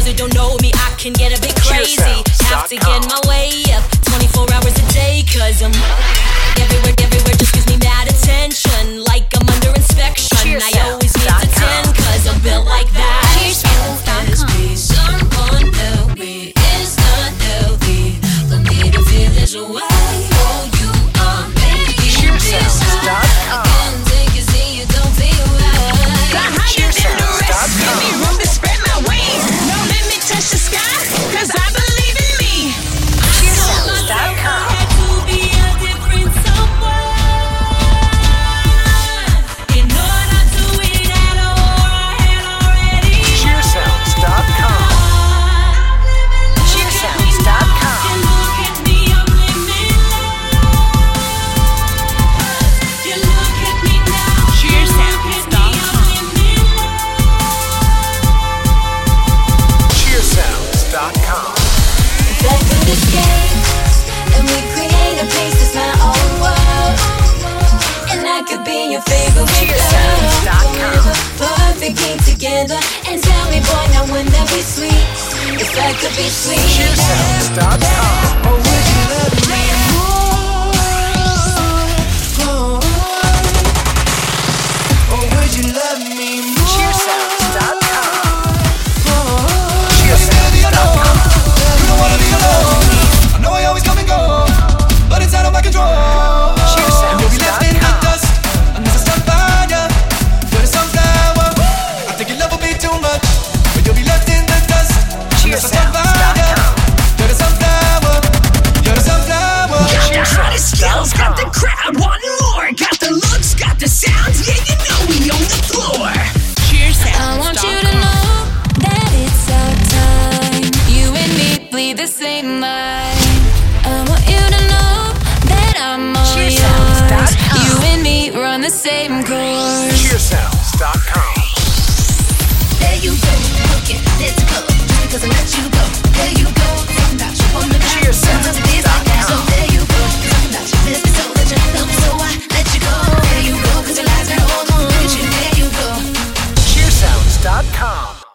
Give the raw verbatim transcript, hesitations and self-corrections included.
those who don't know me, I can get a bit crazy. Have to get my way up twenty-four hours a day, cause I'm everywhere, everywhere just gives me mad attention. Like I'm under inspection. I always need to ten, cause I'm built like that. Someone help me, it's not healthy for me to feel this way. Oh, you are making this hard. I can't take it, see you don't feel right. The higher than the rest, give me room to spread my wings. Don't let me touch the sky, cause I believe in me. Cheers Sounds dot com. And we create a place that's my own world. And I could be your favorite girl. Perfect came together. And tell me, boy, now wouldn't that be sweet? If that could be sweet. Cheers Sounds dot com. Or would you love me more? Or would you love me more? Cheers Sounds dot com. Cheers Sounds dot com. You don't wanna be alone. I know I always come and go, but it's out of my control. Cheers Sounds and you'll be left in the dust unless I stop by ya. You're the sunflower. I think your love will be too much, but you'll be left in the dust unless I stop by ya. You're the sunflower. You're the sunflower. Got the hottest skills, got the crowd wanting more. Got the looks, got the sounds, yeah, you know we own the floor. Cheers I want you to know that it's our time. You and me bleed the same mind. I want you to know that I'm all Cheers yours. Sounds dot com. You and me run the same course. Cheers Sounds dot com. There you go, okay, let's go. Just because I let you go. There you